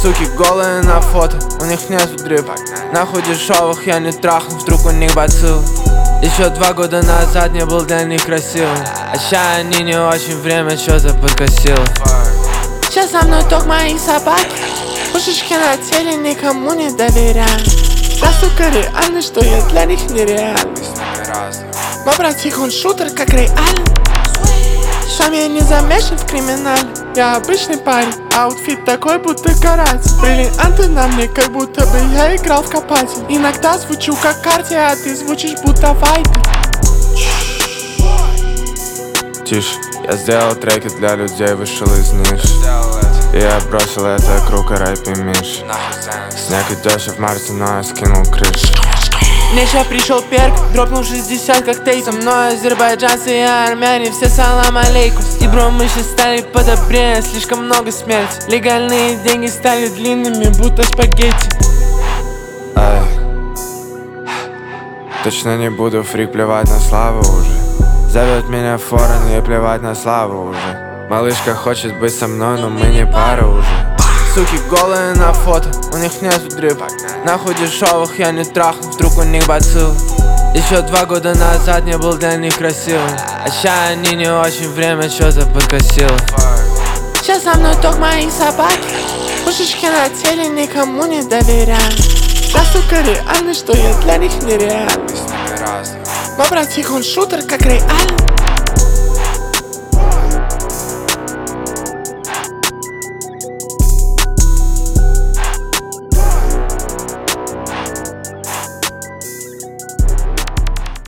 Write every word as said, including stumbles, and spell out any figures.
Суки голые на фото, у них нету дрипа. Нахуй дешевых я не трахну, вдруг у них бацилл. Еще два года назад не был для них красивым, а ща они не очень, время что-то подкосило. Сейчас за мной только мои собаки, пушечки на теле, никому не доверяю. Настолько реально, что я для них нереальность. Мой братик, он шутер, как Рэй Аллен. Сам я не замешан в криминале, я обычный парень, аутфит такой, будто каратель. Бриллианты на мне, как будто бы я играл в копатель. Иногда звучу как карте, а ты звучишь будто вайпер. Тише, я сделал треки для людей, вышел из ниш. И я бросил это круг и рэп и миш. Снег идешь в марте, но я скинул крышу. Мне ща пришел перк, дропнул шестьдесят как тейк. Со мной азербайджанцы и армяне, все салам алейкум. И бро, мы щас стали подобрее, слишком много смерти. Легальные деньги стали длинными, будто спагетти. Ай. Точно не буду фрик, плевать на славу уже. Зовет меня форен, ей плевать на славу уже. Малышка хочет быть со мной, но мы не пара уже. Суки голые на фото, у них нету дрипа. Нахуй дешевых я не трахну, вдруг у них бацилл. Еще два года назад не был для них красивым, а ща они не очень, время что-то подкосило. Сейчас за мной только мои собаки, пушечки на теле, никому не доверяю. Настолько реально, что я для них нереальность. Мой братик, он шутер, как Рэй Аллен.